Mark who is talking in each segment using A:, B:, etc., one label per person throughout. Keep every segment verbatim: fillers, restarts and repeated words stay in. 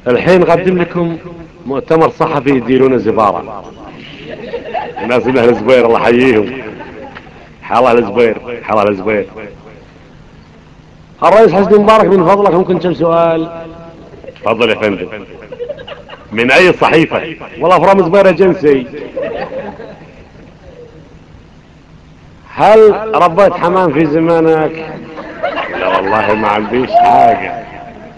A: الحين نقدم لكم مؤتمر صحفي يديرونه زبارة. الناس من اهل الزبير الله يحييهم. حيا الله الزبير، حيا الله الزبير. الرئيس حسني مبارك من فضلك ممكن كم سؤال؟ تفضل يا فندم. من اي صحيفة؟ والله فرام زبير اجنسي. هل ربيت حمام في زمانك؟ لا والله ما عنديش حاجة.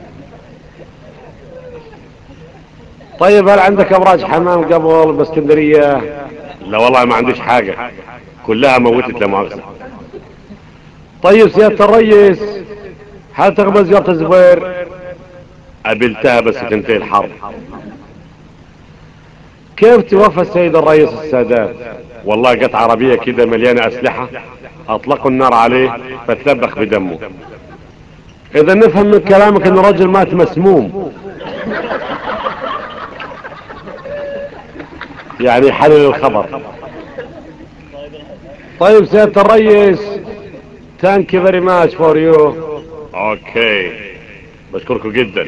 A: طيب هل عندك ابراج حمام قبل باسكندرية؟ لا والله ما عنديش حاجة، كلها موتت لا مؤاخذة. طيب سيادة الرئيس، هل تقبل زيارة الزبير؟ قابلتها بس تنتهي الحرب. كيف توفى السيد الرئيس السادات؟ والله جت عربية كده مليانة اسلحة، اطلقوا النار عليه فتلبخ بدمه. اذا نفهم من كلامك ان الرجل مات مسموم، يعني حلل الخبر. طيب سيادة الرئيس، thank you very much for you. اوكي، بشكركم جدا.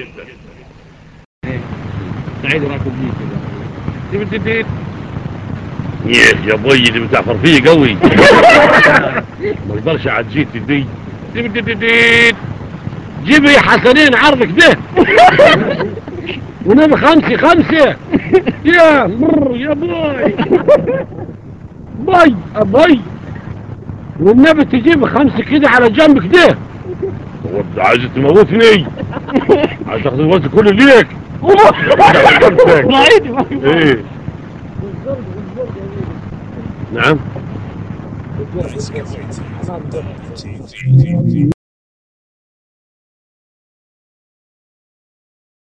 B: سعيد راكب بيك
A: يا يا بوي اللي بتعفر فيه قوي. ما اقدرش اعديت دي.
B: جيبي حسنين عرضك ده ونبي خمسة خمسة. يا مر يا باي باي باي، والنبي تجيب خمسة كده على جنبك ده.
A: عايز تموتني؟ عايز تاخد الوقت كله ليك؟ ايه نعم.